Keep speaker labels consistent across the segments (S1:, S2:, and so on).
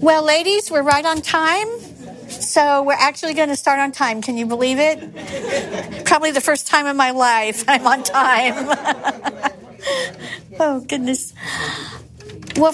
S1: Well, ladies, we're right on time. So we're actually going to start on time. Can you believe it? Probably the first time in my life I'm on time. Oh, goodness. Well,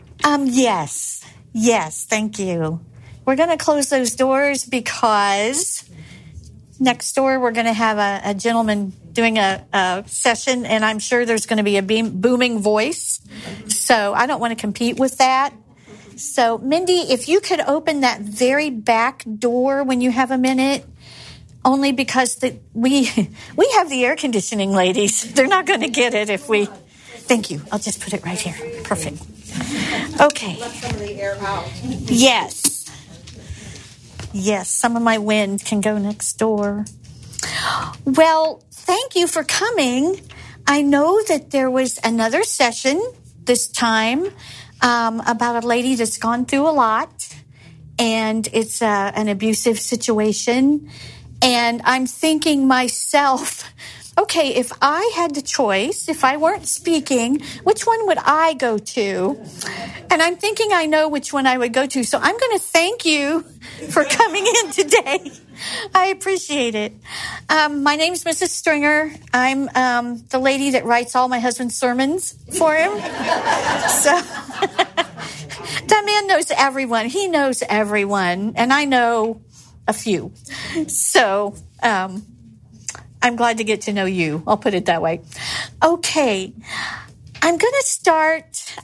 S1: yes, thank you. We're going to close those doors because next door we're going to have a gentleman doing a session, and I'm sure there's going to be a booming voice. So I don't want to compete with that. So, Mindy, if you could open that very back door when you have a minute, only because we have the air conditioning, ladies. They're not going to get it if we... Thank you. I'll just put it right here. Perfect. Okay.
S2: Let some of the air out.
S1: Yes, some of my wind can go next door. Well, thank you for coming. I know that there was another session this time about a lady that's gone through a lot, and it's an abusive situation. And I'm thinking myself, okay, if I had the choice, if I weren't speaking, which one would I go to? And I'm thinking I know which one I would go to. So I'm going to thank you for coming in today. I appreciate it. My name's Mrs. Stringer. I'm the lady that writes all my husband's sermons for him. So that man knows everyone. He knows everyone. And I know a few. So I'm glad to get to know you. I'll put it that way. Okay. I'm going to start.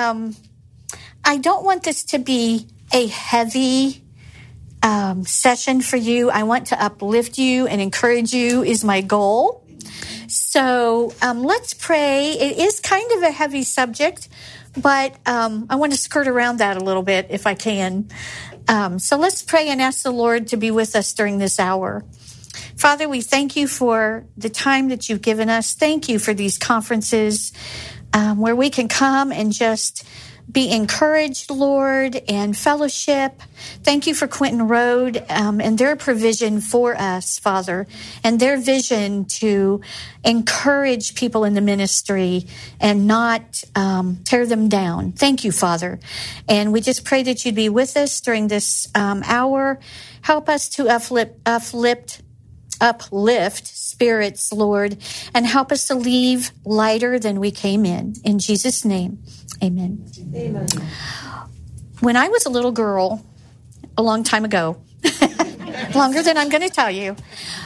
S1: I don't want this to be a heavy session for you. I want to uplift you and encourage you is my goal. So let's pray. It is kind of a heavy subject, but I want to skirt around that a little bit if I can. So let's pray and ask the Lord to be with us during this hour. Father, we thank you for the time that you've given us. Thank you for these conferences where we can come and just be encouraged, Lord, and fellowship. Thank you for Quentin Road and their provision for us, Father, and their vision to encourage people in the ministry and not tear them down. Thank you, Father. And we just pray that you'd be with us during this hour. Help us to uplift spirits, Lord, and help us to leave lighter than we came in. In Jesus' name, amen.
S2: Amen.
S1: When I was a little girl, a long time ago, longer than I'm going to tell you,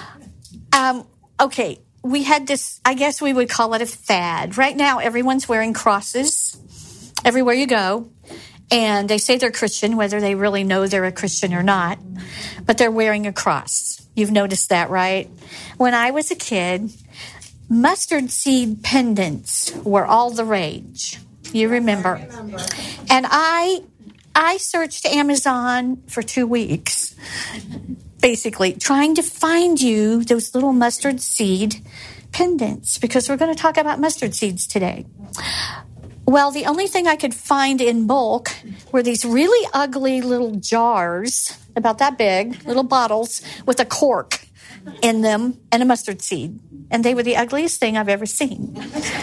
S1: okay, we had this, I guess we would call it a fad. Right now, everyone's wearing crosses everywhere you go. And they say they're Christian, whether they really know they're a Christian or not, but they're wearing a cross. You've noticed that, right? When I was a kid, mustard seed pendants were all the rage. You remember? And I searched Amazon for 2 weeks, basically, trying to find you those little mustard seed pendants, because we're going to talk about mustard seeds today. Well, the only thing I could find in bulk were these really ugly little jars, about that big, little bottles with a cork in them and a mustard seed. And they were the ugliest thing I've ever seen.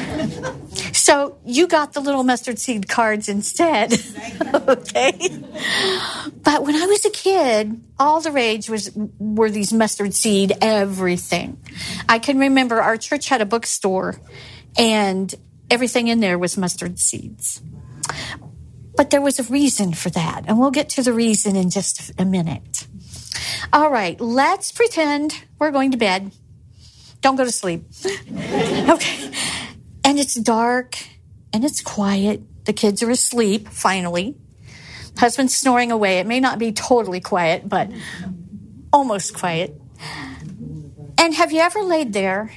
S1: So you got the little mustard seed cards instead. Okay? But when I was a kid, all the rage were these mustard seed everything. I can remember our church had a bookstore, and everything in there was mustard seeds. But there was a reason for that, and we'll get to the reason in just a minute. All right, let's pretend we're going to bed. Don't go to sleep. Okay. And it's dark, and it's quiet. The kids are asleep, finally. Husband's snoring away. It may not be totally quiet, but almost quiet. And have you ever laid there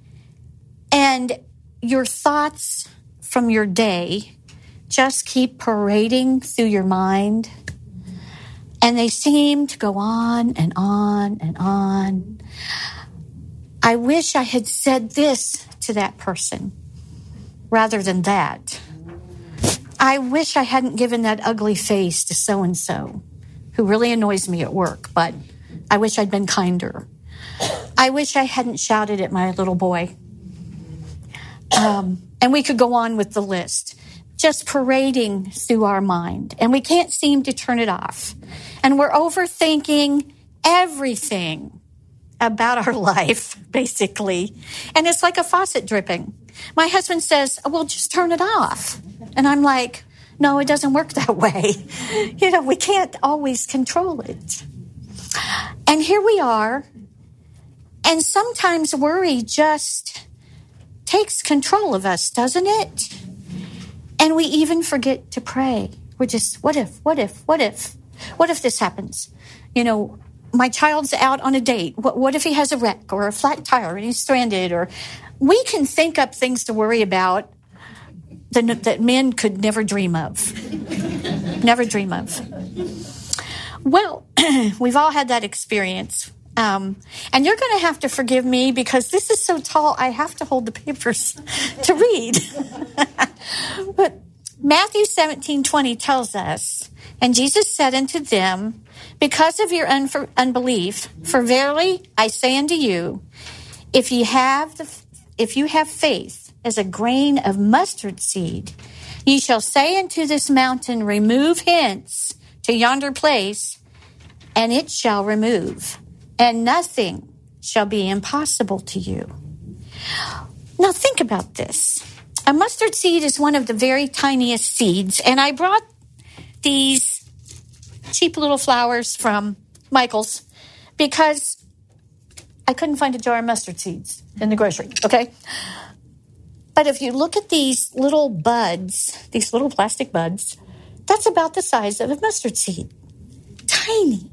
S1: and your thoughts from your day just keep parading through your mind, and they seem to go on and on and on? I wish I had said this to that person rather than that. I wish I hadn't given that ugly face to so-and-so who really annoys me at work, but I wish I'd been kinder. I wish I hadn't shouted at my little boy. And we could go on with the list. just parading through our mind, and we can't seem to turn it off. And we're overthinking everything about our life, basically. And it's like a faucet dripping. My husband says, well, just turn it off. And I'm like, no, it doesn't work that way. We can't always control it. And here we are. And sometimes worry just takes control of us, doesn't it? And we even forget to pray. We're just, what if? What if this happens? My child's out on a date. What if he has a wreck or a flat tire and he's stranded? Or we can think up things to worry about that men could never dream of. Never dream of. Well, we've all had that experience. And you're going to have to forgive me because this is so tall, I have to hold the papers to read. But Matthew 17:20 tells us, and Jesus said unto them, because of your unbelief, for verily I say unto you, if you have faith as a grain of mustard seed, ye shall say unto this mountain, remove hence to yonder place, and it shall remove, and nothing shall be impossible to you. Now think about this. A mustard seed is one of the very tiniest seeds, and I brought these cheap little flowers from Michael's because I couldn't find a jar of mustard seeds in the grocery, okay? But if you look at these little buds, these little plastic buds, that's about the size of a mustard seed. Tiny.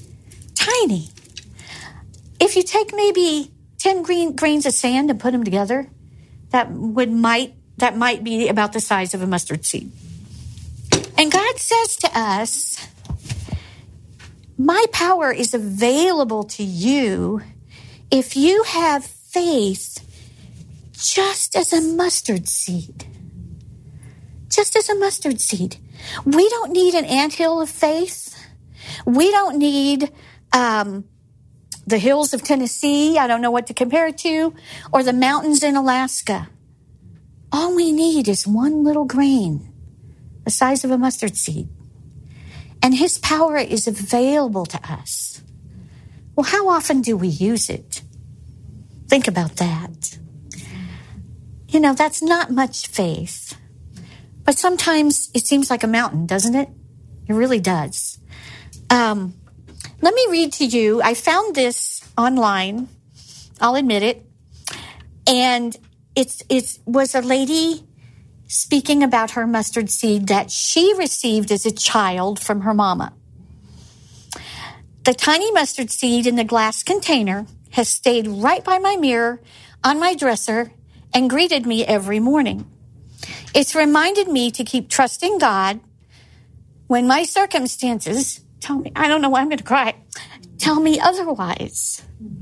S1: If you take maybe 10 grains of sand and put them together, that might be about the size of a mustard seed. And God says to us, my power is available to you if you have faith just as a mustard seed. Just as a mustard seed. We don't need an anthill of faith. We don't need the hills of Tennessee, I don't know what to compare it to, or the mountains in Alaska. All we need is one little grain, the size of a mustard seed. And his power is available to us. Well, how often do we use it? Think about that. That's not much faith. But sometimes it seems like a mountain, doesn't it? It really does. Let me read to you. I found this online. I'll admit it. And it was a lady speaking about her mustard seed that she received as a child from her mama. The tiny mustard seed in the glass container has stayed right by my mirror on my dresser and greeted me every morning. It's reminded me to keep trusting God when my circumstances tell me, I don't know why I'm going to cry, tell me otherwise.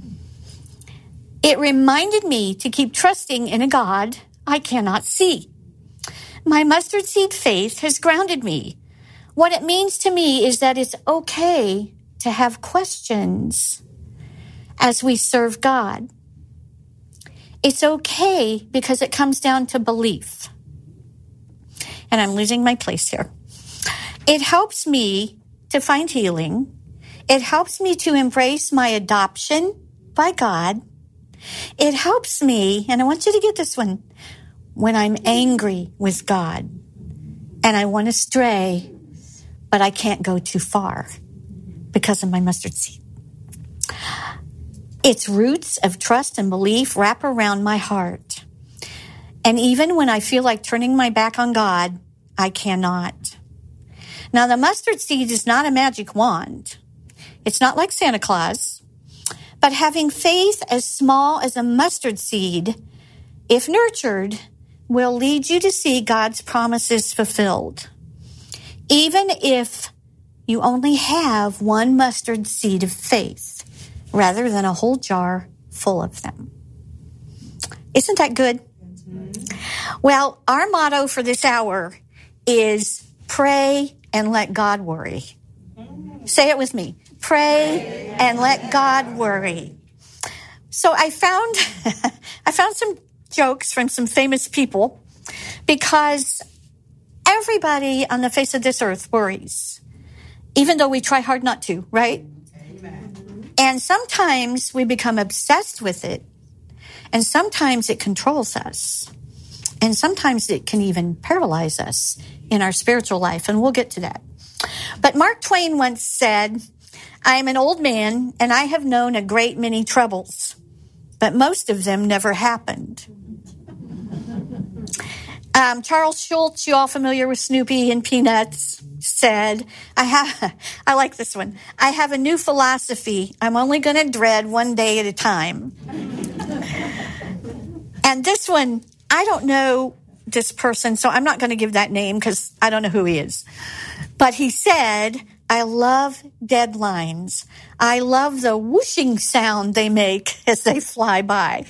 S1: It reminded me to keep trusting in a God I cannot see. My mustard seed faith has grounded me. What it means to me is that it's okay to have questions as we serve God. It's okay because it comes down to belief. And I'm losing my place here. It helps me to find healing. It helps me to embrace my adoption by God. It helps me, and I want you to get this one, when I'm angry with God and I want to stray, but I can't go too far because of my mustard seed. Its roots of trust and belief wrap around my heart. And even when I feel like turning my back on God, I cannot. Now, the mustard seed is not a magic wand. It's not like Santa Claus. But having faith as small as a mustard seed, if nurtured, will lead you to see God's promises fulfilled. Even if you only have one mustard seed of faith, rather than a whole jar full of them. Isn't that good? Well, our motto for this hour is pray and let God worry. Say it with me. Pray and let God worry. So I found some jokes from some famous people because Everybody on the face of this earth worries, even though we try hard not to, right? Amen. And sometimes we become obsessed with it, and sometimes it controls us, and sometimes it can even paralyze us in our spiritual life, and we'll get to that. But Mark Twain once said, "I am an old man, and I have known a great many troubles, but most of them never happened." Charles Schultz, you all familiar with Snoopy and Peanuts, said, I like this one. "I have a new philosophy. I'm only going to dread one day at a time." And this one, I don't know this person, so I'm not going to give that name because I don't know who he is. But he said, "I love deadlines. I love the whooshing sound they make as they fly by."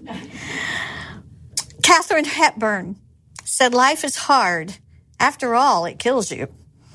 S1: Katharine Hepburn said, "Life is hard. After all, it kills you."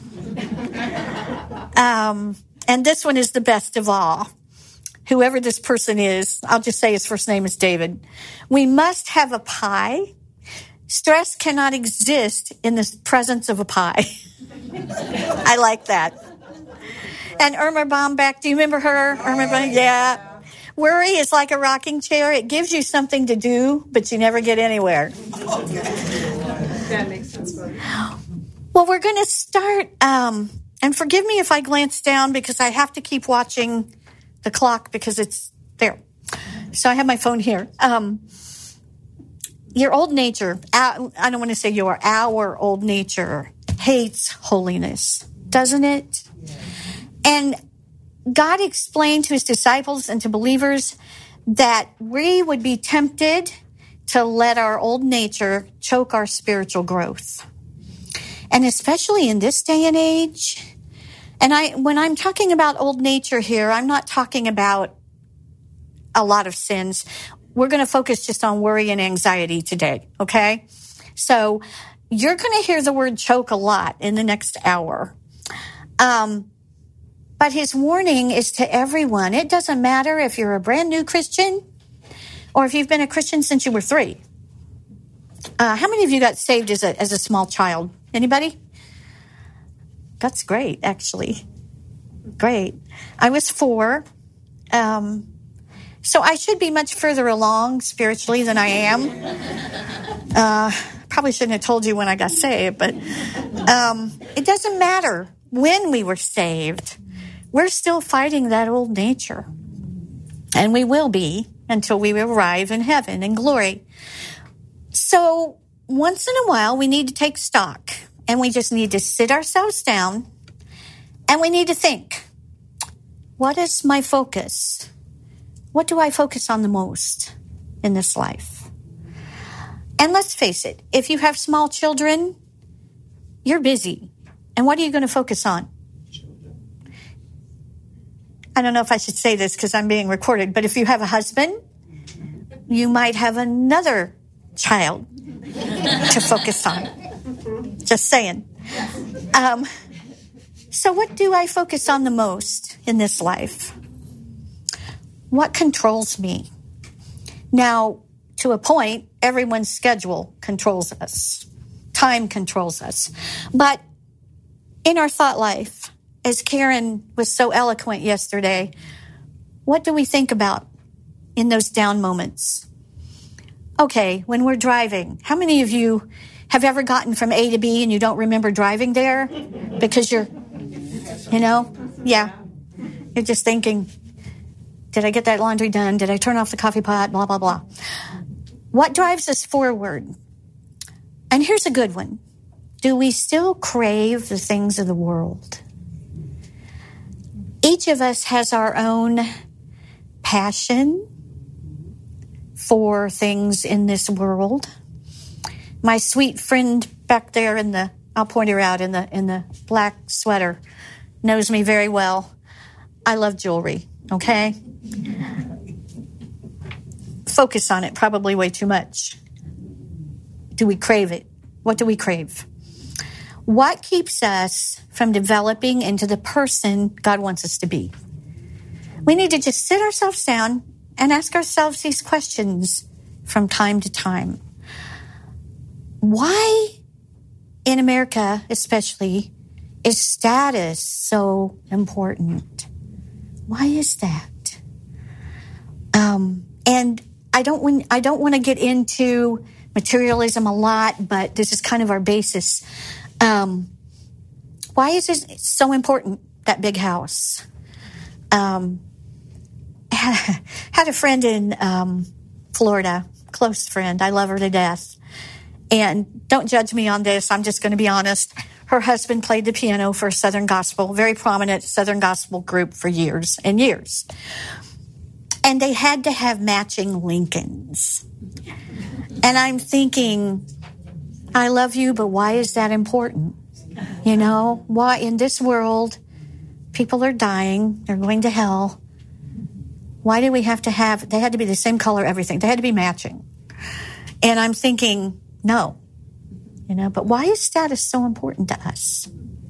S1: And this one is the best of all. Whoever this person is, I'll just say his first name is David. "We must have a pie. Stress cannot exist in the presence of a pie." I like that. And Irma Bombeck, do you remember her? Irma Bombeck? Yeah. "Worry is like a rocking chair. It gives you something to do, but you never get anywhere."
S2: That makes sense.
S1: Well, we're going to start, and forgive me if I glance down because I have to keep watching the clock because it's there. So I have my phone here. Your old nature, I don't want to say our old nature hates holiness, doesn't it? Yeah. And God explained to his disciples and to believers that we would be tempted to let our old nature choke our spiritual growth. And especially in this day and age, and when I'm talking about old nature here, I'm not talking about a lot of sins. We're going to focus just on worry and anxiety today, okay? So you're going to hear the word choke a lot in the next hour. But his warning is to everyone. It doesn't matter if you're a brand new Christian or if you've been a Christian since you were 3. How many of you got saved as a small child? Anybody? That's great, actually. Great. I was 4. So I should be much further along spiritually than I am. Probably shouldn't have told you when I got saved, but it doesn't matter when we were saved. We're still fighting that old nature. And we will be until we arrive in heaven in glory. So once in a while, we need to take stock. And we just need to sit ourselves down. And we need to think, what is my focus? What do I focus on the most in this life? And let's face it, if you have small children, you're busy. And what are you going to focus on? I don't know if I should say this because I'm being recorded, but if you have a husband, you might have another child to focus on. Just saying. So what do I focus on the most in this life? What controls me? Now, to a point, everyone's schedule controls us. Time controls us. But in our thought life, as Karen was so eloquent yesterday, what do we think about in those down moments? Okay, when we're driving, how many of you have ever gotten from A to B and you don't remember driving there? Because you're just thinking, did I get that laundry done? Did I turn off the coffee pot? Blah, blah, blah. What drives us forward? And here's a good one. Do we still crave the things of the world? Each of us has our own passion for things in this world. My sweet friend back there I'll point her out in the black sweater, knows me very well. I love jewelry, okay? Focus on it probably way too much. Do we crave it? What do we crave? What keeps us from developing into the person God wants us to be? We need to just sit ourselves down and ask ourselves these questions from time to time. Why in America especially, is status so important? Why is that? And I don't want to get into materialism a lot, but this is kind of our basis. Why is it so important, that big house? Had a friend in Florida, close friend. I love her to death. And don't judge me on this. I'm just going to be honest. Her husband played the piano for Southern Gospel, very prominent Southern Gospel group for years and years. And they had to have matching Lincolns. And I'm thinking, I love you, but why is that important? You know, why in this world, people are dying, they're going to hell. Why do we have to have, they had to be the same color, everything. They had to be matching. And I'm thinking, no, you know, but why is status so important to us?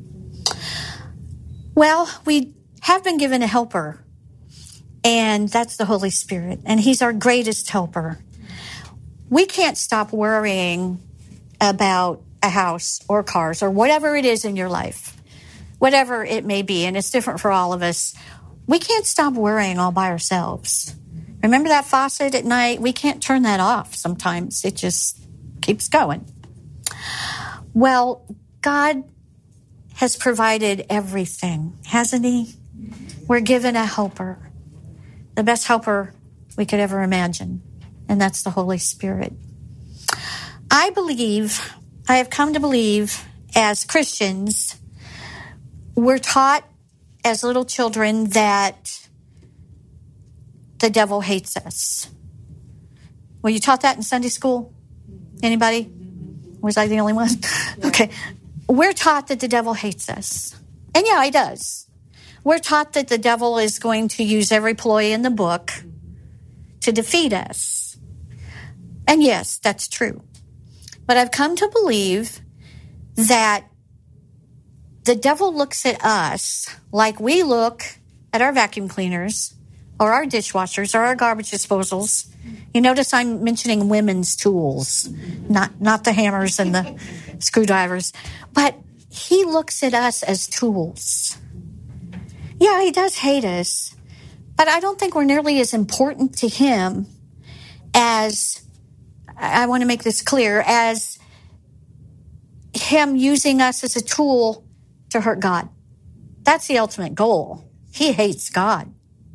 S1: Well, we have been given a helper, and that's the Holy Spirit, and he's our greatest helper. We can't stop worrying about a house or cars or whatever it is in your life, whatever it may be, and it's different for all of us. We can't stop worrying all by ourselves. Remember that faucet at night? We can't turn that off sometimes. It just keeps going. Well, God has provided everything, hasn't he? We're given a helper, the best helper we could ever imagine, and that's the Holy Spirit. I have come to believe, as Christians, we're taught as little children that the devil hates us. Were you taught that in Sunday school? Anybody? Was I the only one? Okay. We're taught that the devil hates us. And yeah, he does. We're taught that the devil is going to use every ploy in the book to defeat us. And yes, that's true. But I've come to believe that the devil looks at us like we look at our vacuum cleaners or our dishwashers or our garbage disposals. You notice I'm mentioning women's tools, not the hammers and the screwdrivers. But he looks at us as tools. Yeah, he does hate us, but I don't think we're nearly as important to him as, I want to make this clear, as him using us as a tool to hurt God. That's the ultimate goal. He hates God.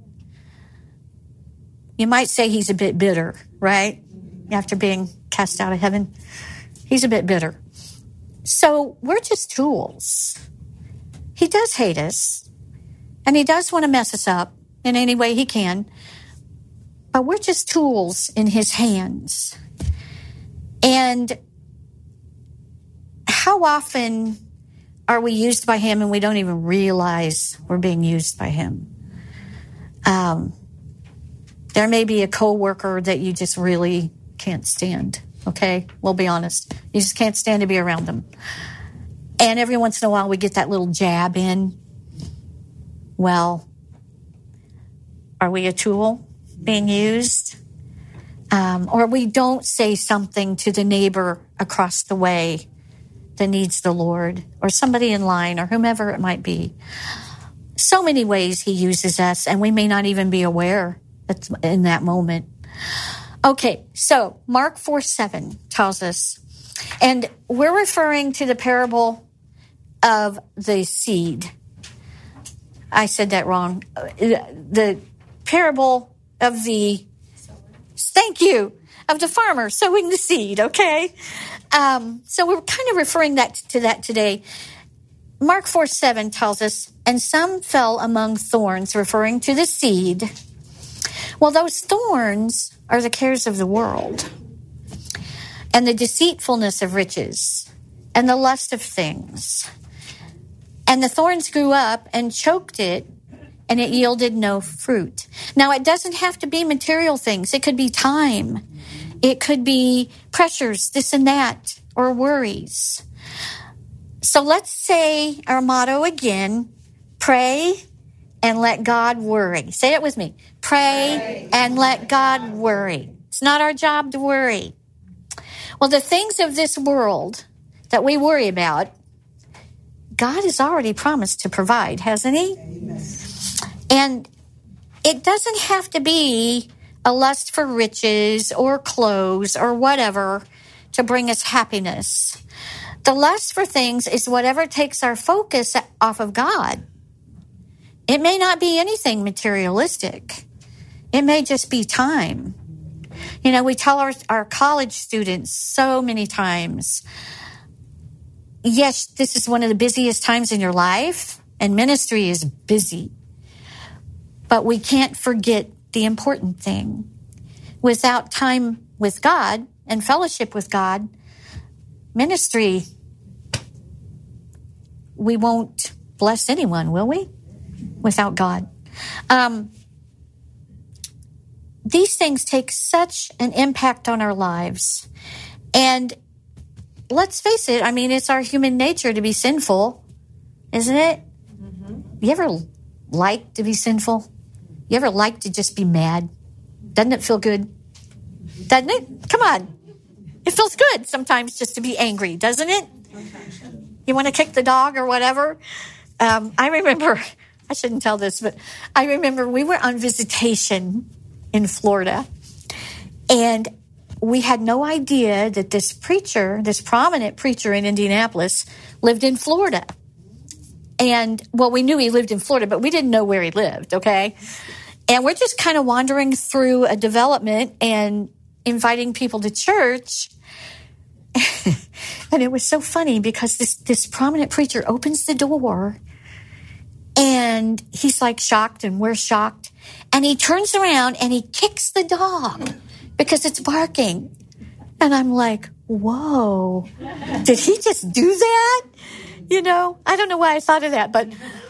S1: You might say he's a bit bitter, right? After being cast out of heaven, he's a bit bitter. So we're just tools. He does hate us, and he does want to mess us up in any way he can, but we're just tools in his hands. And how often are we used by him and we don't even realize we're being used by him? There may be a coworker that you just really can't stand, okay? We'll be honest. You just can't stand to be around them. And every once in a while we get that little jab in. Well, are we a tool being used? Or we don't say something to the neighbor across the way that needs the Lord, or somebody in line, or whomever it might be. So many ways he uses us, and we may not even be aware that's in that moment. Okay, so Mark 4:7 tells us, and we're referring to the parable of the seed. I said that wrong. The parable of the, thank you, of the farmer sowing the seed, okay? So we're kind of referring to that today. Mark 4:7 tells us, and some fell among thorns, referring to the seed. Well, those thorns are the cares of the world and the deceitfulness of riches and the lust of things. And the thorns grew up and choked it, and it yielded no fruit. Now, it doesn't have to be material things. It could be time. It could be pressures, this and that, or worries. So let's say our motto again, pray and let God worry. Say it with me. Pray and let God worry. It's not our job to worry. Well, the things of this world that we worry about, God has already promised to provide, hasn't he?
S3: Amen.
S1: And it doesn't have to be a lust for riches or clothes or whatever to bring us happiness. The lust for things is whatever takes our focus off of God. It may not be anything materialistic. It may just be time. You know, we tell our college students so many times, yes, this is one of the busiest times in your life, and ministry is busy. But we can't forget the important thing. Without time with God and fellowship with God, ministry, we won't bless anyone, will we? Without God. These things take such an impact on our lives. And let's face it, I mean, it's our human nature to be sinful, isn't it? Mm-hmm. You ever like to be sinful? You ever like to just be mad? Doesn't it feel good? Doesn't it? Come on. It feels good sometimes just to be angry, doesn't it? You want to kick the dog or whatever? I remember, I shouldn't tell this, but I remember we were on visitation in Florida, and we had no idea that this preacher, this prominent preacher in Indianapolis, lived in Florida. And, well, we knew he lived in Florida, but we didn't know where he lived, okay? And we're just kind of wandering through a development and inviting people to church. And it was so funny because this prominent preacher opens the door, and he's like shocked, and we're shocked. And he turns around and he kicks the dog because it's barking. And I'm like, whoa, did he just do that? You know, I don't know why I thought of that, but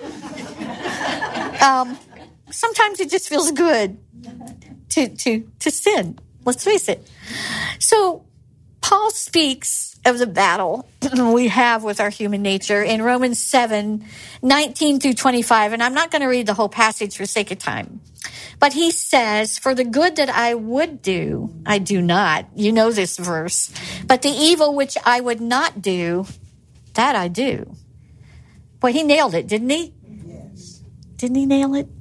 S1: sometimes it just feels good to sin. Let's face it. So Paul speaks of the battle we have with our human nature in Romans 7:19 through 25. And I'm not going to read the whole passage for sake of time. But he says, for the good that I would do, I do not. You know this verse. But the evil which I would not do, that I do. Boy, he nailed it, didn't he?
S3: Yes.
S1: Didn't he nail it?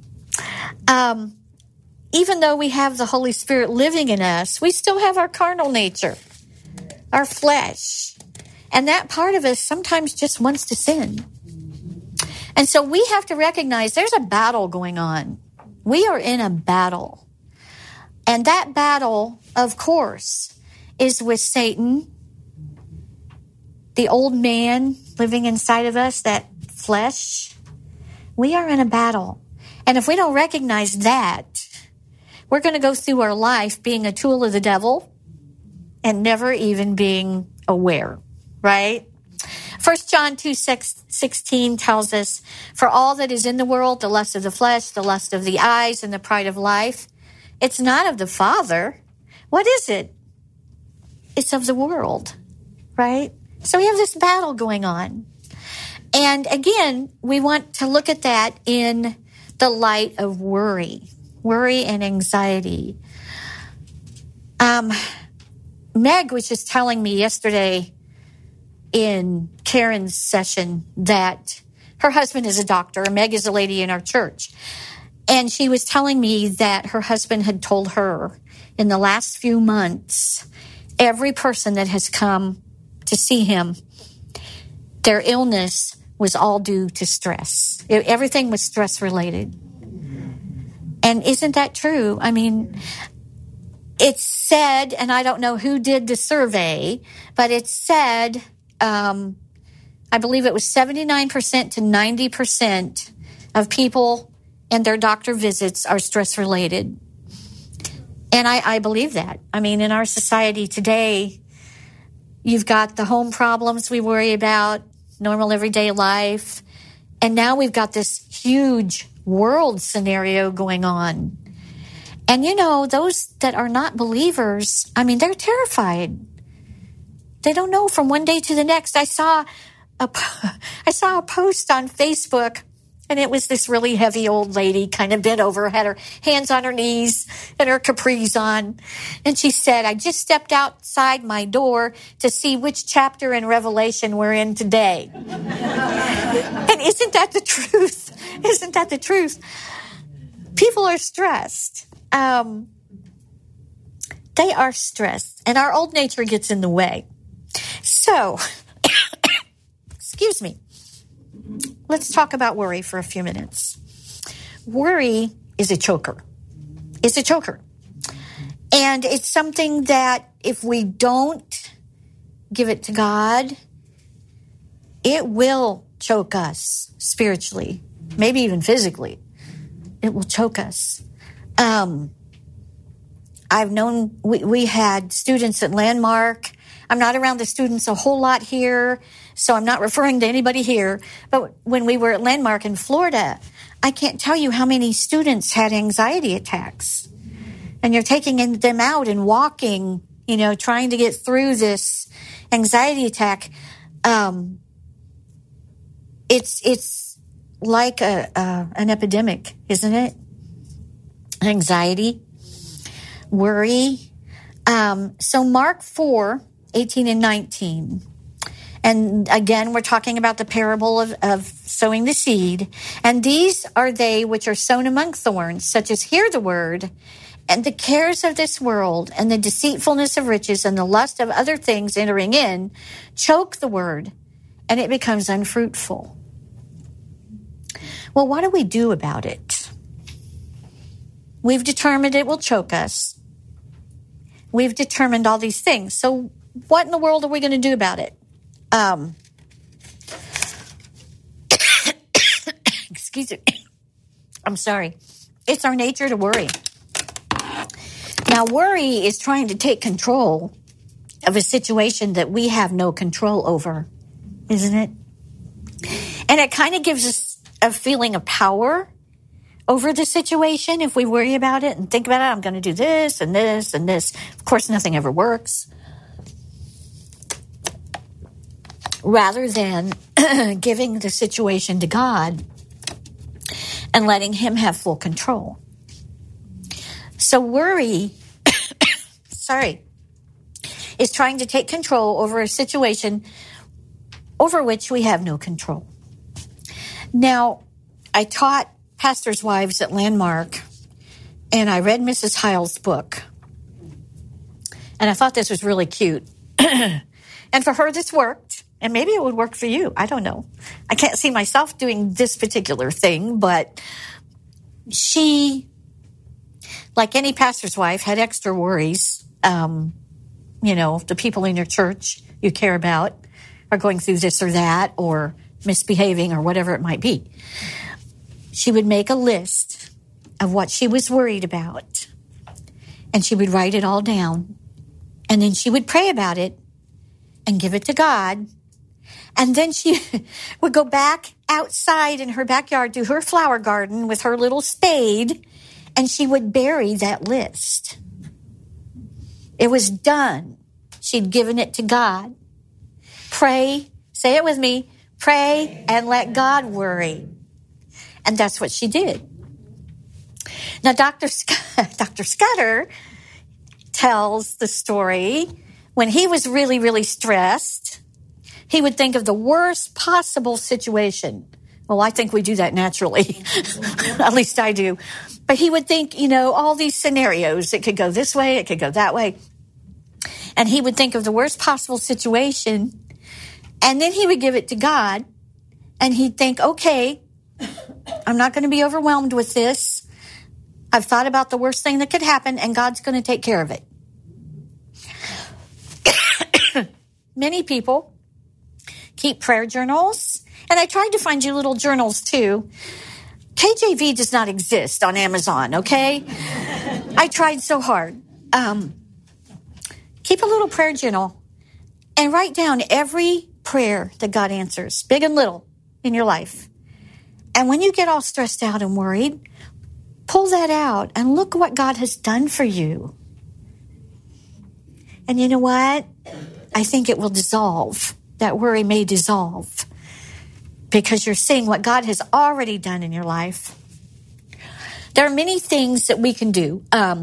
S1: Even though we have the Holy Spirit living in us, we still have our carnal nature, our flesh. And that part of us sometimes just wants to sin. And so we have to recognize there's a battle going on. We are in a battle. And that battle, of course, is with Satan, the old man living inside of us, that flesh. We are in a battle. And if we don't recognize that, we're going to go through our life being a tool of the devil and never even being aware, right? 1 John 2:16 tells us, for all that is in the world, the lust of the flesh, the lust of the eyes, and the pride of life, it's not of the Father. What is it? It's of the world, right? So we have this battle going on. And again, we want to look at that in the light of worry and anxiety. Meg was just telling me yesterday in Karen's session that her husband is a doctor, and Meg is a lady in our church. And she was telling me that her husband had told her in the last few months, every person that has come to see him, their illness was all due to stress. Everything was stress related. And isn't that true? I mean, it's said, and I don't know who did the survey, but it said, I believe it was 79% to 90% of people and their doctor visits are stress related. And I believe that. I mean, in our society today, you've got the home problems we worry about, normal everyday life. And now we've got this huge world scenario going on. And you know, those that are not believers, I mean, they're terrified. They don't know from one day to the next. I saw a post on Facebook, And it was this really heavy old lady, kind of bent over, had her hands on her knees and her capris on. And she said, I just stepped outside my door to see which chapter in Revelation we're in today. And isn't that the truth? Isn't that the truth? People are stressed. They are stressed. And our old nature gets in the way. So, excuse me. Let's talk about worry for a few minutes. Worry is a choker. It's a choker. And it's something that if we don't give it to God, it will choke us spiritually, maybe even physically. It will choke us. I've known, we had students at Landmark. I'm not around the students a whole lot here, so I'm not referring to anybody here. But when we were at Landmark in Florida, I can't tell you how many students had anxiety attacks. And you're taking them out and walking, trying to get through this anxiety attack. It's like an epidemic, isn't it? Anxiety, worry. So Mark 4:18 and 19. And again, we're talking about the parable of sowing the seed. And these are they which are sown among thorns, such as hear the word, and the cares of this world, and the deceitfulness of riches, and the lust of other things entering in, choke the word, and it becomes unfruitful. Well, what do we do about it? We've determined it will choke us. We've determined all these things. So what in the world are we going to do about it? Excuse me. I'm sorry. It's our nature to worry. Now, worry is trying to take control of a situation that we have no control over, isn't it? And it kind of gives us a feeling of power over the situation if we worry about it and think about it. I'm going to do this and this and this. Of course, nothing ever works. Rather than giving the situation to God and letting him have full control. So worry, is trying to take control over a situation over which we have no control. Now, I taught pastors' wives at Landmark, and I read Mrs. Heil's book. And I thought this was really cute. And for her, this worked. And maybe it would work for you. I don't know. I can't see myself doing this particular thing, but she, like any pastor's wife, had extra worries. The people in your church you care about are going through this or that or misbehaving or whatever it might be. She would make a list of what she was worried about, and she would write it all down. And then she would pray about it and give it to God. And then she would go back outside in her backyard to her flower garden with her little spade, and she would bury that list. It was done. She'd given it to God. Pray, say it with me, pray and let God worry. And that's what she did. Now, Dr. Scudder tells the story when he was really, really stressed. He would think of the worst possible situation. Well, I think we do that naturally. At least I do. But he would think, all these scenarios. It could go this way. It could go that way. And he would think of the worst possible situation. And then he would give it to God. And he'd think, okay, I'm not going to be overwhelmed with this. I've thought about the worst thing that could happen, and God's going to take care of it. Many people keep prayer journals, and I tried to find you little journals too. KJV does not exist on Amazon, okay? I tried so hard. Keep a little prayer journal and write down every prayer that God answers, big and little, in your life. And when you get all stressed out and worried, pull that out and look what God has done for you. And you know what? I think it will dissolve. That worry may dissolve because you're seeing what God has already done in your life. There are many things that we can do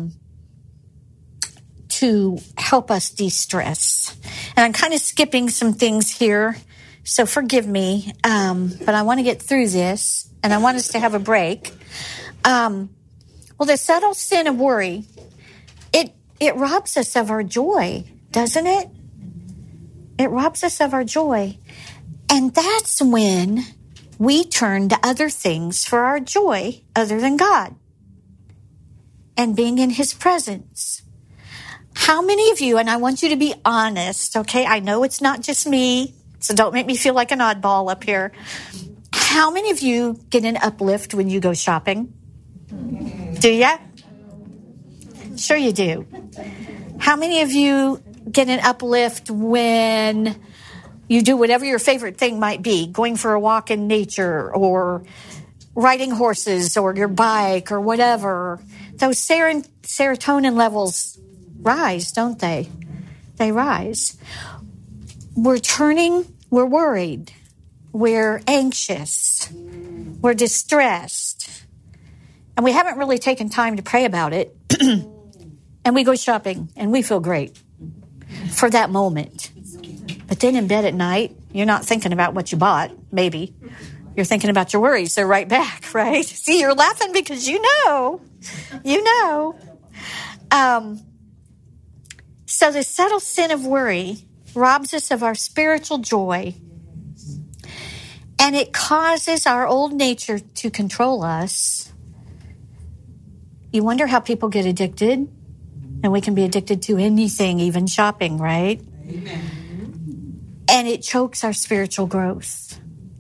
S1: to help us de-stress. And I'm kind of skipping some things here, so forgive me, but I want to get through this, and I want us to have a break. Well, the subtle sin of worry, it robs us of our joy, doesn't it? It robs us of our joy. And that's when we turn to other things for our joy other than God and being in his presence. How many of you, and I want you to be honest, okay? I know it's not just me, so don't make me feel like an oddball up here. How many of you get an uplift when you go shopping? Do ya? Sure you do. How many of you get an uplift when you do whatever your favorite thing might be, going for a walk in nature or riding horses or your bike or whatever? Those serotonin levels rise, don't they? They rise. We're worried, we're anxious, we're distressed, and we haven't really taken time to pray about it. And we go shopping and we feel great for that moment. But then in bed at night, you're not thinking about what you bought, maybe. You're thinking about your worries. They're right back, right? See, you're laughing because you know. So the subtle sin of worry robs us of our spiritual joy, and it causes our old nature to control us. You wonder how people get addicted, and we can be addicted to anything, even shopping, right? Amen. And it chokes our spiritual growth,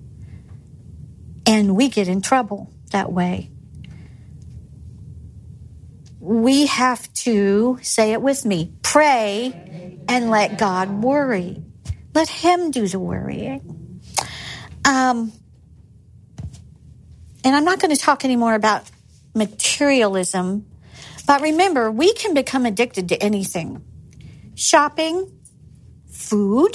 S1: and we get in trouble that way. We have to, say it with me, pray and let God worry. Let him do the worrying. And I'm not going to talk anymore about materialism, but remember, we can become addicted to anything. Shopping, food,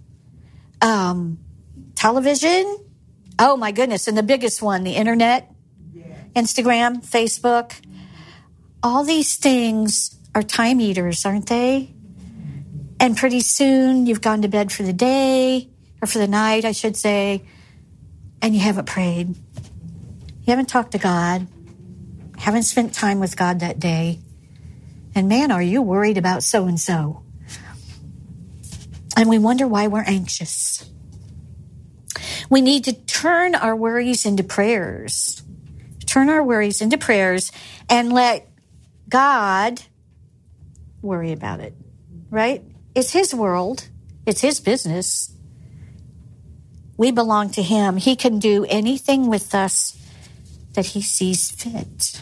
S1: television, oh my goodness, and the biggest one, the internet, Instagram, Facebook. All these things are time eaters, aren't they? And pretty soon you've gone to bed for the day, or for the night, I should say, and you haven't prayed. You haven't talked to God, haven't spent time with God that day. And man, are you worried about so-and-so? And we wonder why we're anxious. We need to turn our worries into prayers. Turn our worries into prayers and let God worry about it, right? It's his world. It's his business. We belong to him. He can do anything with us that he sees fit.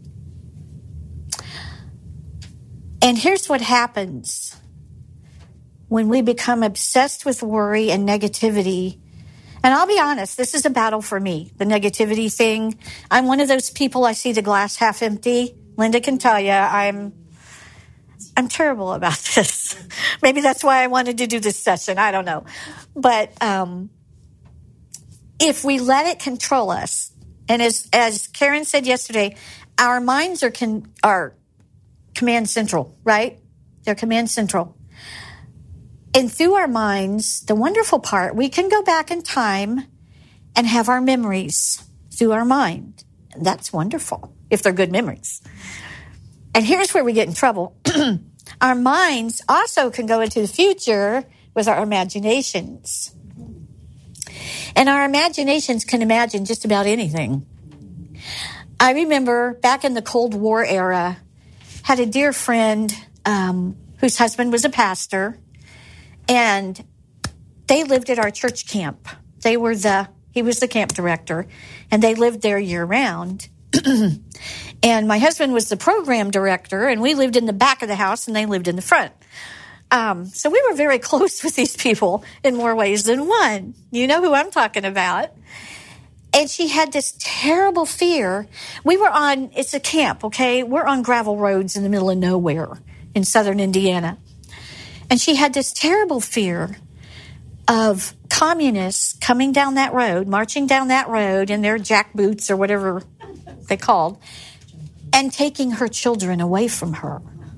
S1: And here's what happens when we become obsessed with worry and negativity. And I'll be honest, this is a battle for me, the negativity thing. I'm one of those people, I see the glass half empty. Linda can tell you I'm terrible about this. Maybe that's why I wanted to do this session. I don't know. But if we let it control us, and as Karen said yesterday, our minds are command central, right? They're command central. And through our minds, the wonderful part, we can go back in time and have our memories through our mind. That's wonderful, if they're good memories. And here's where we get in trouble. Our minds also can go into the future with our imaginations. And our imaginations can imagine just about anything. I remember back in the Cold War era, had a dear friend whose husband was a pastor, and they lived at our church camp. He was the camp director, and they lived there year round. And my husband was the program director, and we lived in the back of the house, and they lived in the front. So we were very close with these people in more ways than one. You know who I'm talking about. And she had this terrible fear. It's a camp, okay? We're on gravel roads in the middle of nowhere in southern Indiana. And she had this terrible fear of communists coming down that road, marching down that road in their jack boots or whatever they called, and taking her children away from her.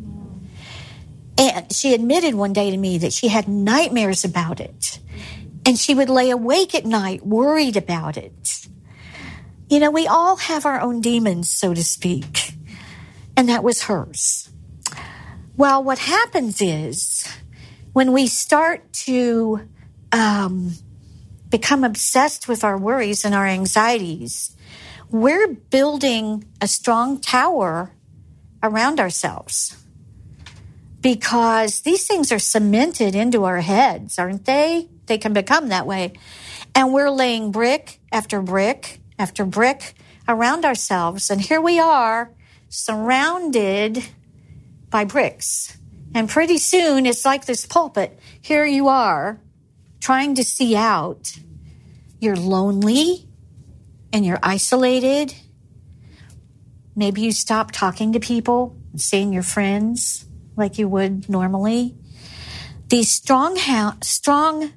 S1: And she admitted one day to me that she had nightmares about it. And she would lay awake at night worried about it. You know, we all have our own demons, so to speak. And that was hers. Well, what happens is when we start to become obsessed with our worries and our anxieties, we're building a strong tower around ourselves. Because these things are cemented into our heads, aren't they? They can become that way. And we're laying brick after brick after brick around ourselves. And here we are, surrounded by bricks. And pretty soon, it's like this pulpit. Here you are, trying to see out. You're lonely and you're isolated. Maybe you stop talking to people and seeing your friends like you would normally. These strongholds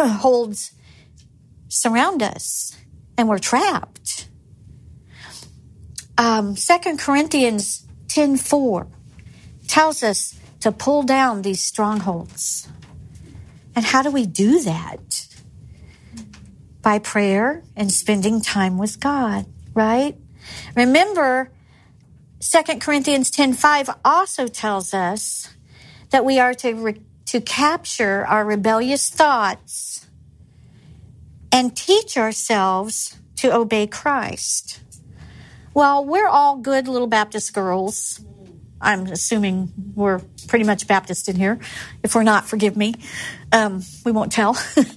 S1: surround us, and we're trapped. 2 Corinthians 10:4 tells us to pull down these strongholds. And how do we do that? By prayer and spending time with God, right? Remember, 2 Corinthians 10:5 also tells us that we are to capture our rebellious thoughts and teach ourselves to obey Christ. Well, we're all good little Baptist girls. I'm assuming we're pretty much Baptist in here. If we're not, forgive me. We won't tell.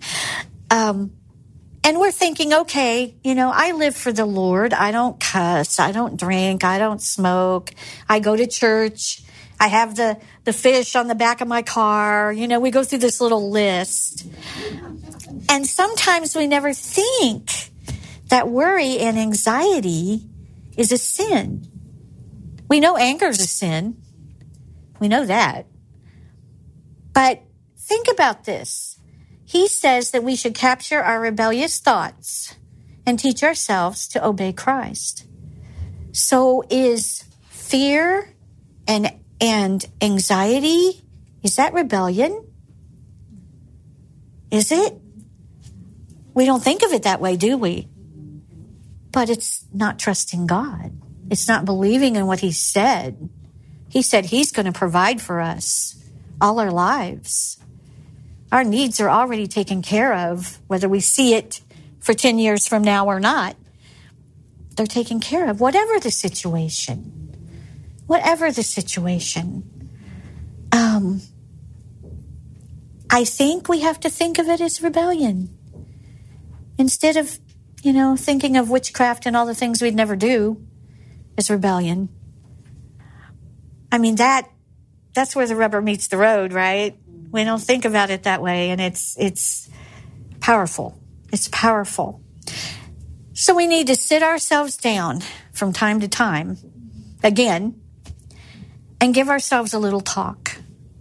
S1: And we're thinking, okay, you know, I live for the Lord. I don't cuss. I don't drink. I don't smoke. I go to church. I have the fish on the back of my car. You know, we go through this little list. And sometimes we never think that worry and anxiety is a sin. We know anger is a sin. We know that. But think about this. He says that we should capture our rebellious thoughts and teach ourselves to obey Christ. So is fear and anxiety, is that rebellion? Is it? We don't think of it that way, do we? But it's not trusting God. It's not believing in what He said. He said He's going to provide for us all our lives. Our needs are already taken care of, whether we see it for 10 years from now or not. They're taken care of, whatever the situation. Whatever the situation. I think we have to think of it as rebellion. Instead of, you know, thinking of witchcraft and all the things we'd never do as rebellion. I mean, that's where the rubber meets the road, right? We don't think about it that way, and it's powerful. It's powerful. So we need to sit ourselves down from time to time, again, and give ourselves a little talk.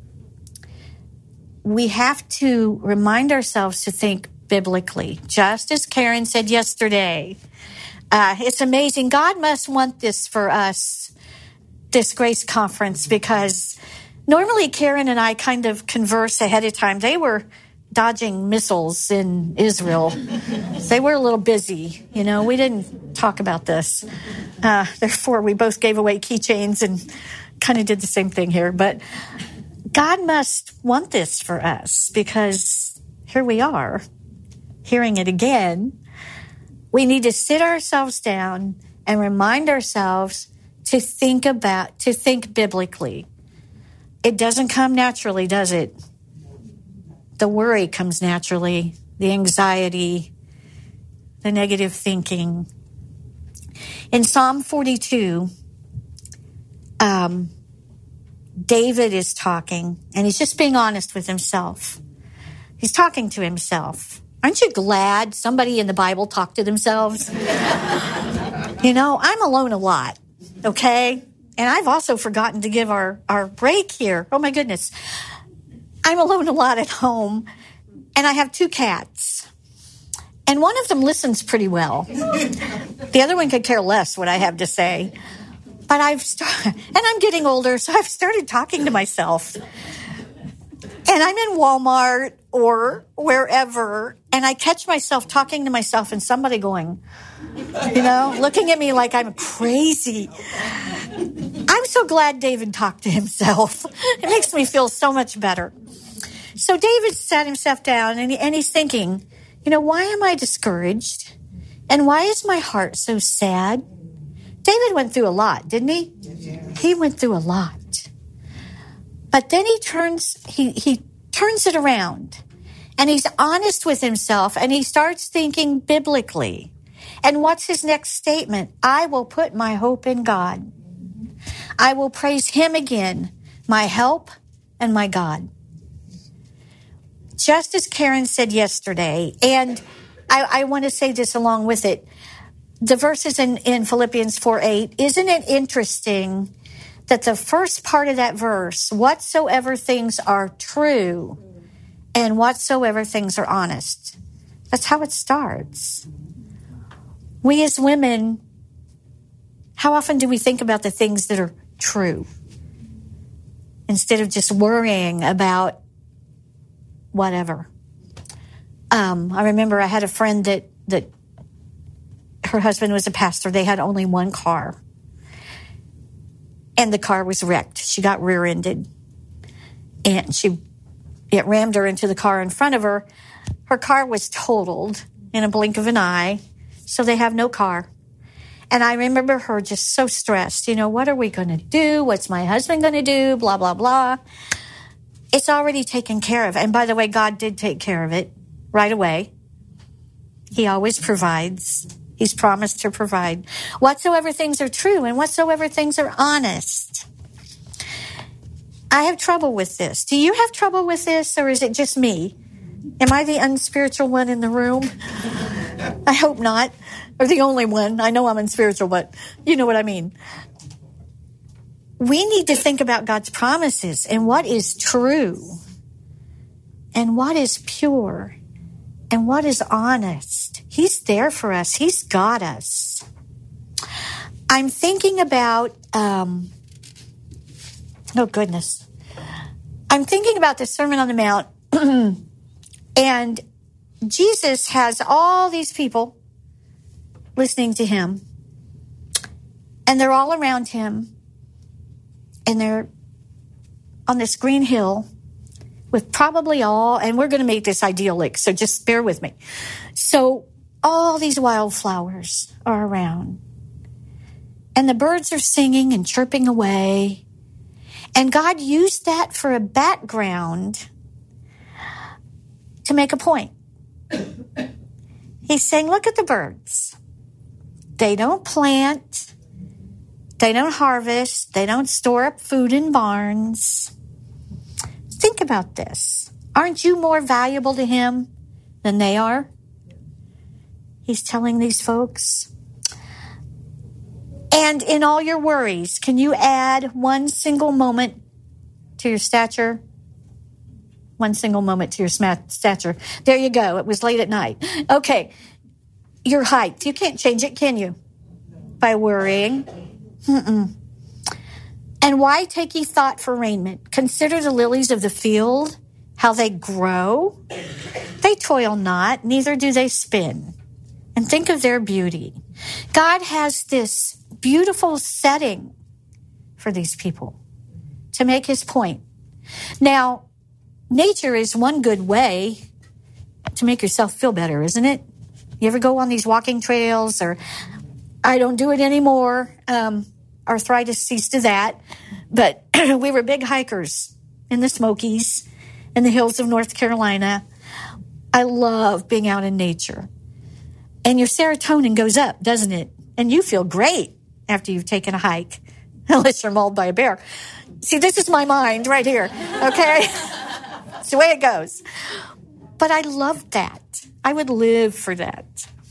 S1: We have to remind ourselves to think biblically, just as Karen said yesterday. It's amazing. God must want this for us, this Grace Conference, because normally Karen and I kind of converse ahead of time. They were dodging missiles in Israel. They were a little busy. You know, we didn't talk about this. Therefore, we both gave away keychains and kind of did the same thing here. But God must want this for us, because here we are, hearing it again. We need to sit ourselves down and remind ourselves to think biblically. It doesn't come naturally, does it? The worry comes naturally, the anxiety, the negative thinking. In Psalm 42, David is talking, and he's just being honest with himself. He's talking to himself. Aren't you glad somebody in the Bible talked to themselves? You know, I'm alone a lot, okay? And I've also forgotten to give our break here. Oh, my goodness. I'm alone a lot at home, and I have 2 cats. And one of them listens pretty well. The other one could care less what I have to say. But and I'm getting older, so I've started talking to myself. And I'm in Walmart or wherever, and I catch myself talking to myself and somebody going, looking at me like I'm crazy. I'm so glad David talked to himself. It makes me feel so much better. So David sat himself down, and he's thinking, why am I discouraged? And why is my heart so sad? David went through a lot, didn't he? He went through a lot. But then he turns it around, and he's honest with himself, and he starts thinking biblically. And what's his next statement? I will put my hope in God. I will praise him again, my help and my God. Just as Karen said yesterday, and I want to say this along with it, the verses in Philippians 4:8, isn't it interesting that the first part of that verse, whatsoever things are true and whatsoever things are honest, that's how it starts. We as women, how often do we think about the things that are true instead of just worrying about whatever? I remember I had a friend that her husband was a pastor. They had only one car. And the car was wrecked. She got rear-ended. And it rammed her into the car in front of her. Her car was totaled in a blink of an eye. So they have no car. And I remember her just so stressed. What are we going to do? What's my husband going to do? Blah, blah, blah. It's already taken care of. And by the way, God did take care of it right away. He always provides. He's promised to provide. Whatsoever things are true and whatsoever things are honest. I have trouble with this. Do you have trouble with this, or is it just me? Am I the unspiritual one in the room? I hope not. Or the only one. I know I'm unspiritual, but you know what I mean. We need to think about God's promises and what is true and what is pure and what is honest. He's there for us. He's got us. I'm thinking about, I'm thinking about the Sermon on the Mount, and Jesus has all these people listening to him, and they're all around him, and they're on this green hill with probably and we're going to make this idyllic, so just bear with me. So all these wildflowers are around, and the birds are singing and chirping away, and God used that for a background to make a point. He's saying, look at the birds. They don't plant. They don't harvest. They don't store up food in barns. Think about this. Aren't you more valuable to him than they are? He's telling these folks. And in all your worries, can you add one single moment to your stature? One single moment to your stature. There you go. It was late at night. Okay. Your height. You can't change it, can you? By worrying. And why take ye thought for raiment? Consider the lilies of the field, how they grow. They toil not, neither do they spin. And think of their beauty. God has this beautiful setting for these people to make his point. Now, nature is one good way to make yourself feel better, isn't it? You ever go on these walking trails? Or I don't do it anymore. Arthritis sees to that. But we were big hikers in the Smokies, in the hills of North Carolina. I love being out in nature. And your serotonin goes up, doesn't it? And you feel great after you've taken a hike, unless you're mauled by a bear. See, this is my mind right here, okay? It's the way it goes. But I love that. I would live for that.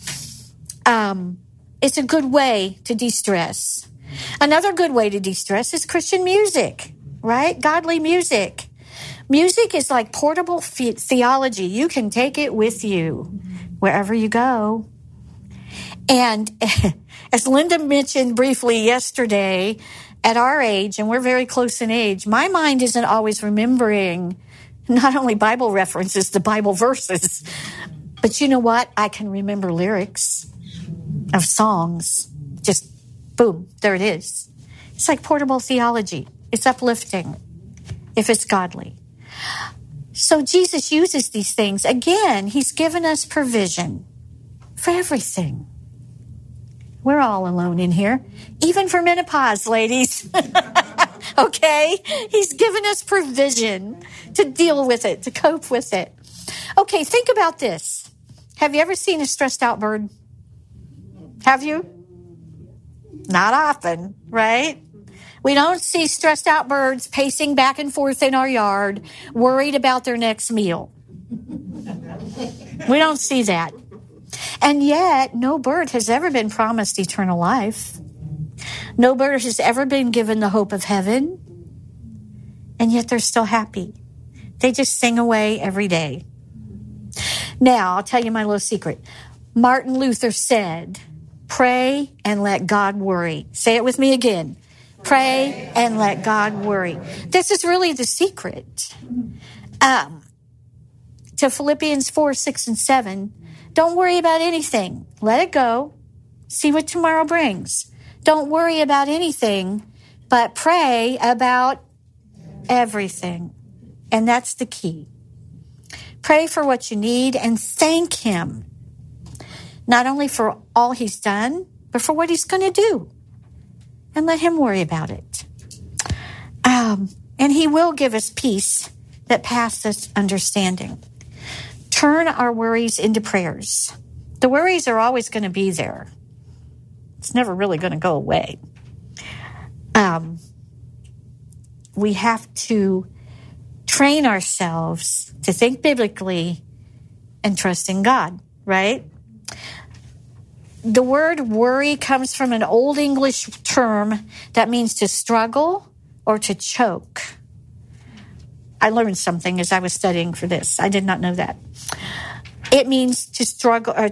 S1: It's a good way to de-stress. Another good way to de-stress is Christian music, right? Godly music. Music is like portable theology. You can take it with you. wherever you go. And as Linda mentioned briefly yesterday, at our age, and we're very close in age, my mind isn't always remembering not only Bible references, the Bible verses, but you know what? I can remember lyrics of songs. Just boom, there it is. It's like portable theology. It's uplifting if it's godly. So Jesus uses these things. Again, he's given us provision for everything. We're all alone in here, even for menopause, ladies. Okay? He's given us provision to deal with it, to cope with it. Okay, think about this. Have you ever seen a stressed out bird? Have you? Not often, right? We don't see stressed out birds pacing back and forth in our yard, worried about their next meal. We don't see that. And yet, no bird has ever been promised eternal life. No bird has ever been given the hope of heaven. And yet they're still happy. They just sing away every day. Now, I'll tell you my little secret. Martin Luther said, pray and let God worry. Say it with me again. Pray and let God worry. This is really the secret. To Philippians 4, 6, and 7, don't worry about anything. Let it go. See what tomorrow brings. Don't worry about anything, but pray about everything. And that's the key. Pray for what you need and thank him. Not only for all he's done, but for what he's going to do. And let him worry about it. And he will give us peace that passes understanding. Turn our worries into prayers. The worries are always going to be there. It's never really going to go away. We have to train ourselves to think biblically and trust in God, right? The word worry comes from an Old English term that means to struggle or to choke. I learned something as I was studying for this. I did not know that. It means to strangle or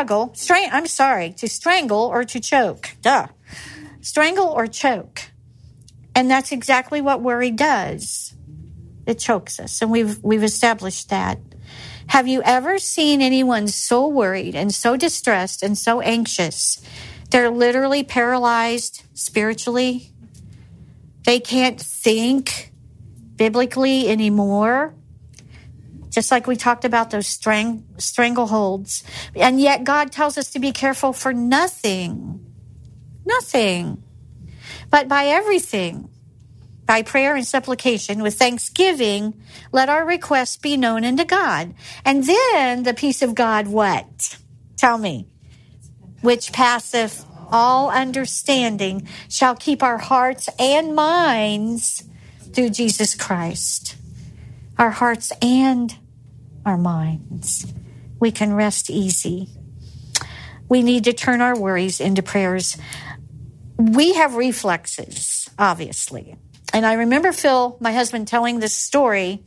S1: to choke. Duh. Strangle or choke. And that's exactly what worry does. It chokes us, and we've established that. Have you ever seen anyone so worried and so distressed and so anxious? They're literally paralyzed spiritually. They can't think biblically anymore. Just like we talked about those strangleholds. And yet God tells us to be careful for nothing. Nothing. But by everything. By prayer and supplication with thanksgiving, let our requests be known unto God. And then the peace of God, what? Tell me. Which passeth all understanding, shall keep our hearts and minds through Jesus Christ. Our hearts and our minds. We can rest easy. We need to turn our worries into prayers. We have reflexes, obviously. And I remember Phil, my husband, telling this story.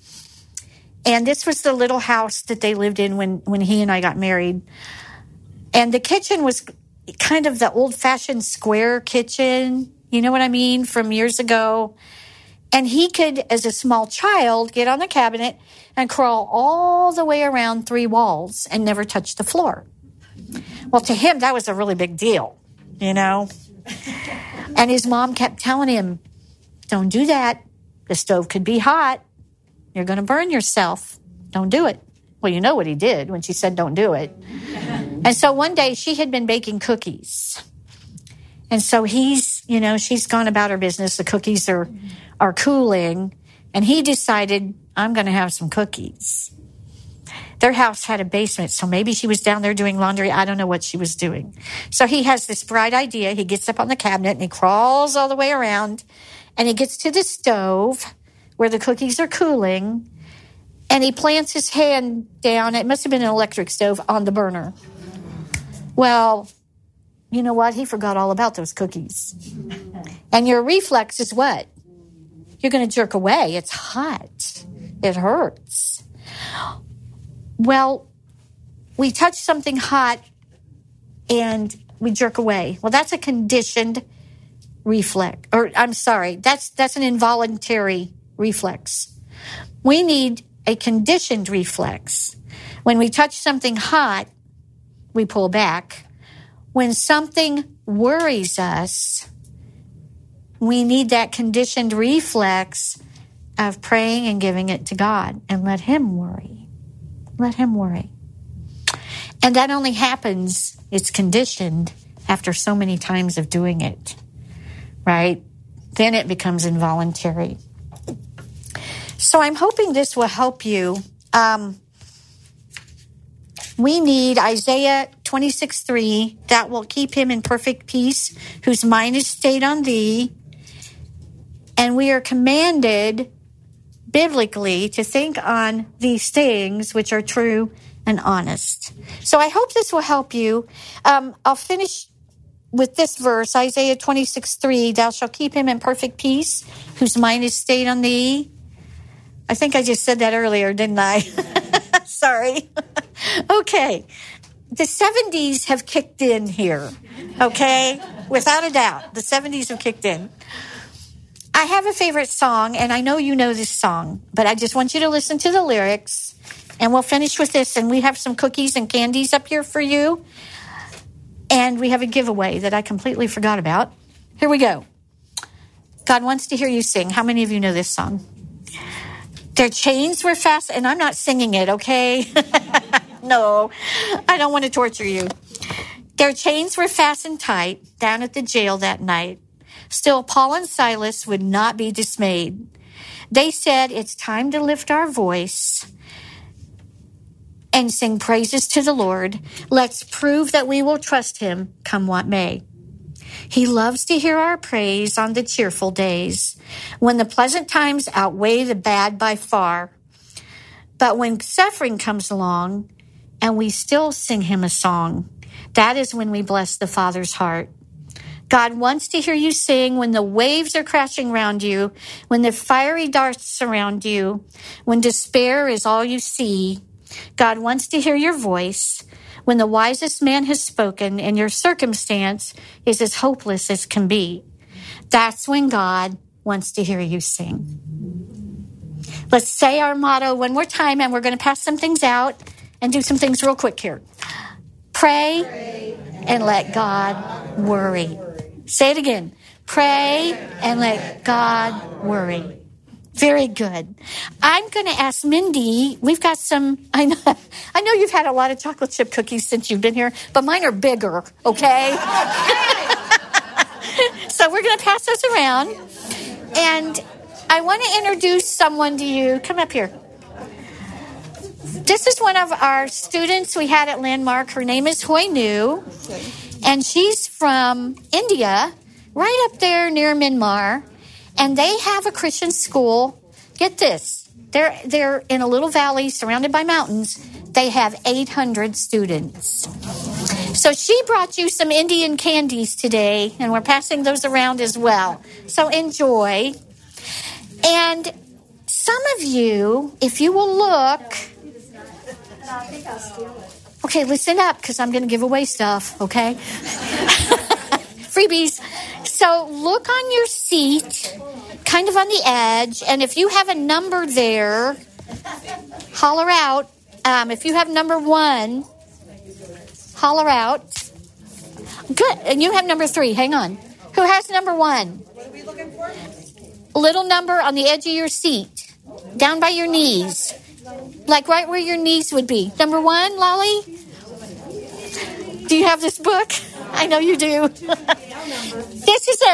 S1: And this was the little house that they lived in when he and I got married. And the kitchen was kind of the old-fashioned square kitchen. You know what I mean? From years ago. And he could, as a small child, get on the cabinet and crawl all the way around 3 walls and never touch the floor. Well, to him, that was a really big deal, you know. And his mom kept telling him, don't do that. The stove could be hot. You're going to burn yourself. Don't do it. Well, you know what he did when she said don't do it. And so one day she had been baking cookies. And so she's gone about her business. The cookies are cooling. And he decided, I'm going to have some cookies. Their house had a basement, so maybe she was down there doing laundry. I don't know what she was doing. So he has this bright idea. He gets up on the cabinet and he crawls all the way around. And he gets to the stove where the cookies are cooling. And he plants his hand down. It must have been an electric stove on the burner. Well, you know what? He forgot all about those cookies. And your reflex is what? You're going to jerk away. It's hot. It hurts. Well, we touch something hot and we jerk away. Well, that's a conditioned reflex. Or I'm sorry, that's an involuntary reflex. We need a conditioned reflex. When we touch something hot, we pull back. When something worries us, we need that conditioned reflex of praying and giving it to God and let Him worry. Let Him worry. And that only happens, it's conditioned after so many times of doing it, right? Then it becomes involuntary. So I'm hoping this will help you. We need Isaiah 26:3, that will keep him in perfect peace, whose mind is stayed on thee. And we are commanded biblically to think on these things which are true and honest. So I hope this will help you. I'll finish with this verse, Isaiah 26:3, thou shalt keep him in perfect peace, whose mind is stayed on thee. I think I just said that earlier, didn't I? Sorry. Okay. The 70s have kicked in here, okay? Without a doubt, the 70s have kicked in. I have a favorite song, and I know you know this song, but I just want you to listen to the lyrics, and we'll finish with this, and we have some cookies and candies up here for you, and we have a giveaway that I completely forgot about. Here we go. God wants to hear you sing. How many of you know this song? Their chains were fast, and I'm not singing it, okay? No, I don't want to torture you. Their chains were fastened tight down at the jail that night. Still, Paul and Silas would not be dismayed. They said, it's time to lift our voice and sing praises to the Lord. Let's prove that we will trust him, come what may. He loves to hear our praise on the cheerful days, when the pleasant times outweigh the bad by far. But when suffering comes along and we still sing him a song, that is when we bless the Father's heart. God wants to hear you sing when the waves are crashing around you, when the fiery darts surround you, when despair is all you see. God wants to hear your voice when the wisest man has spoken and your circumstance is as hopeless as can be. That's when God wants to hear you sing. Let's say our motto one more time, and we're going to pass some things out and do some things real quick here. Pray and let God worry. Say it again. Pray and let God worry. Very good. I'm going to ask Mindy. We've got some, I know you've had a lot of chocolate chip cookies since you've been here, but mine are bigger, okay? So we're going to pass those around. And I want to introduce someone to you. Come up here. This is one of our students we had at Landmark. Her name is Hoi Nu, and she's from India, right up there near Myanmar. And they have a Christian school. Get this. They're in a little valley surrounded by mountains. They have 800 students. So she brought you some Indian candies today, and we're passing those around as well. So enjoy. And some of you, if you will look... Okay, listen up, because I'm going to give away stuff, okay? Freebies. So look on your seat, kind of on the edge, and if you have a number there, holler out. If you have number 1, holler out. Good. And you have number 3. Hang on. Who has number 1? What are we looking for? A little number on the edge of your seat, down by your knees, like right where your knees would be. Number 1, Lolly? Do you have this book? I know you do. This is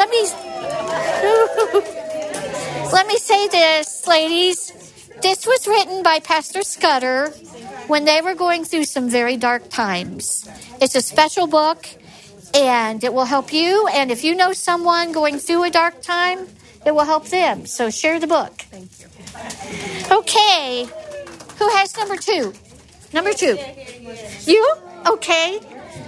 S1: let me say this, ladies. This was written by Pastor Scudder when they were going through some very dark times. It's a special book, and it will help you. And if you know someone going through a dark time, it will help them. So share the book. Thank you. Okay. Who has number 2? Number 2. You? Okay.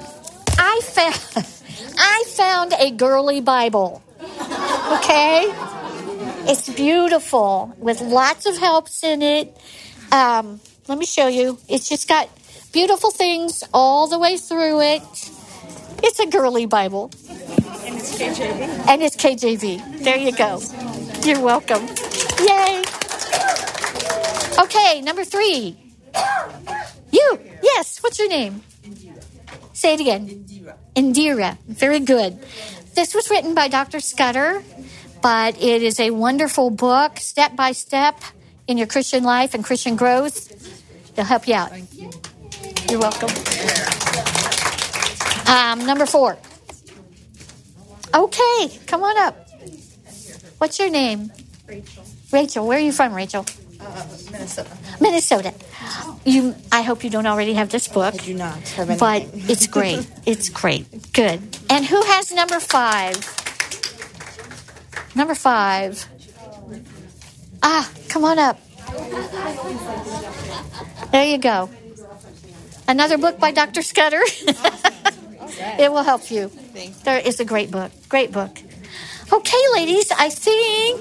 S1: I found a girly Bible. Okay? It's beautiful with lots of helps in it. Let me show you. It's just got Beautiful things all the way through it. It's a girly Bible.
S2: And it's KJV.
S1: And it's KJV. There you go. You're welcome. Yay. Okay, number 3. You. Yes. What's your name? Say it again. Indira. Very good. This was written by Dr. Scudder, but it is a wonderful book, step by step, in your Christian life and Christian growth. It'll help you out. You're welcome. Number 4. Okay, come on up. What's your name?
S2: Rachel.
S1: Rachel. Where are you from, Rachel?
S3: Minnesota.
S1: Minnesota. I hope you don't already have this book.
S3: I do not have anything.
S1: But it's great. It's great. Good. And who has number 5? Number 5. Come on up. There you go. Another book by Dr. Scudder. It will help you.
S3: Thanks.
S1: There is a great book. Great book. Okay, ladies, I think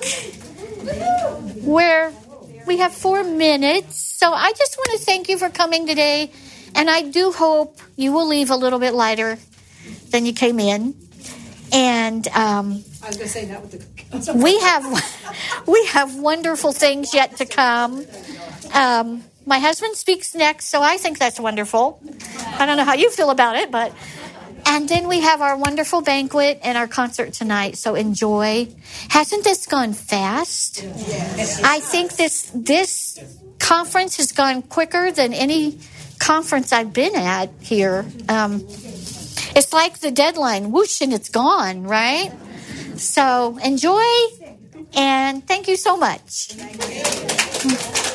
S1: we have 4 minutes. So I just want to thank you for coming today. And I do hope you will leave a little bit lighter than you came in. And
S2: I was going to say that with the cookies.
S1: we have wonderful things yet to come. My husband speaks next, so I think that's wonderful. I don't know how you feel about it, but... And then we have our wonderful banquet and our concert tonight, so enjoy. Hasn't this gone fast? I think this conference has gone quicker than any conference I've been at here. It's like the deadline, whoosh, and it's gone, right? So enjoy, and thank you so much.